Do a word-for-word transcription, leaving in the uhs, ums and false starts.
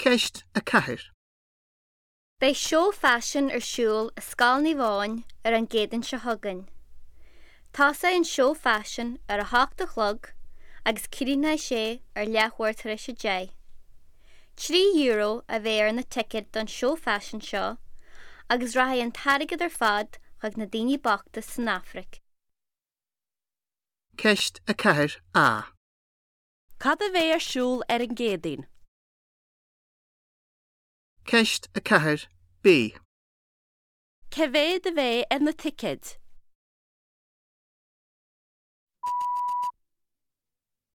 Ceist a ceathair. Bei show fashion ar siúl a Scal ní Bháin ar an gcéadan se thugann. Tása in show fashion ar a hácht a chlog agus círína sé ar leathhuirtar is a dé. Trí euro a bheith ar na ticket don show fashion seo agus rathí an tarigad ar fad chuig na daoine bachta san Afric. Ceist a ceathair A. Cad a bheith ar siúl ar an gcéadain? Ceist a ceathair B. Ce bheith a bheith ar na ticket?